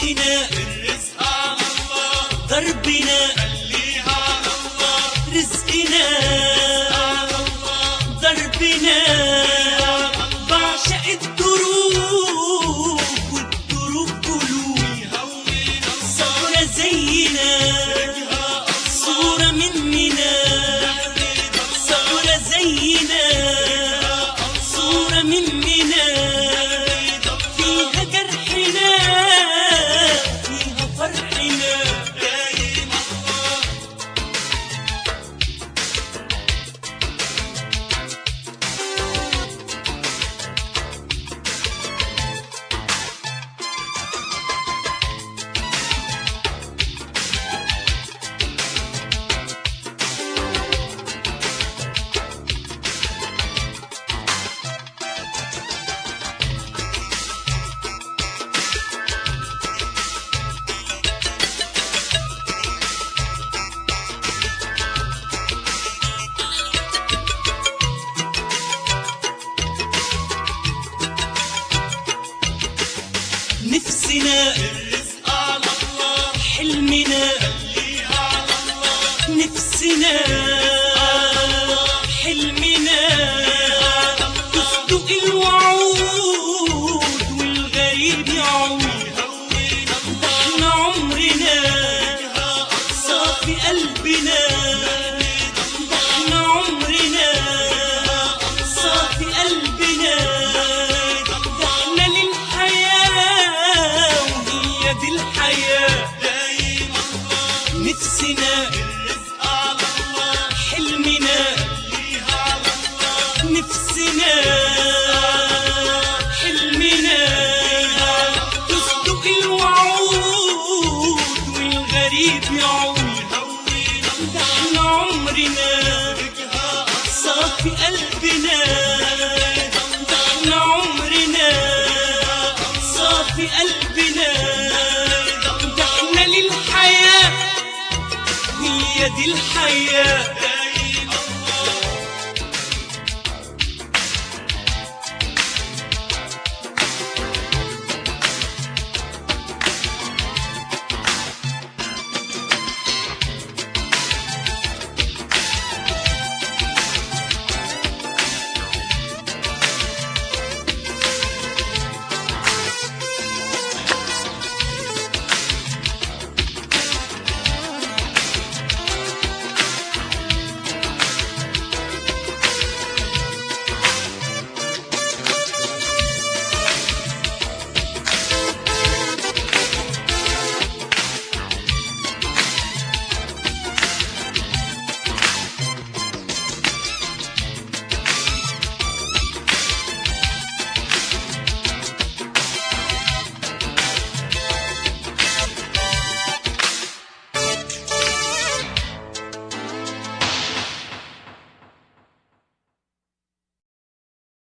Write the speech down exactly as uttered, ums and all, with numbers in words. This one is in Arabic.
رزقنا الرزق على الله، دربنا خليها على الله، رزقنا على الله، دربنا بعشق الدروب والدروب قلوب يهون صورة زينا صورة مننا صورة زينا صورة مننا فيها جرحنا فيها فرحنا دايم الله. نفسنا الرزق على الله، حلمنا خليها على الله، نفسنا حلمنا تصدق الوعود والغريب يعود يهون الله، احنا عمرنا صافي قلبنا احنا عمرنا صافي قلبنا احنا للحياة وهي دي الحياة دايم الله. نفسنا الرزق على الله، حلمنا خليها على الله، نفسنا حلمنا تصدق الوعود والغريب يعود يهون ده احنا عمرنا الله، صافي قلبنا ده احنا عمرنا صافي قلبنا ده احنا للحياة هي دي الحياة